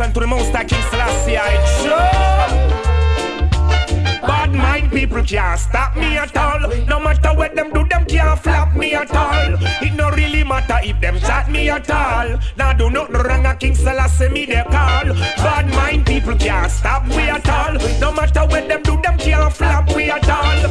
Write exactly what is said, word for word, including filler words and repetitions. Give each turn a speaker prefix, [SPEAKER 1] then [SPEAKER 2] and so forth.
[SPEAKER 1] Salvation to the Most High King Selassie I Jah. Bad mind people can't stop me at all. No matter what them do, them can't flop me at all. It no really matter if them chat me at all. Now do not wrong a King Selassie me they call. Bad mind people can't stop me at all. No matter what them do, them can't flop me at all.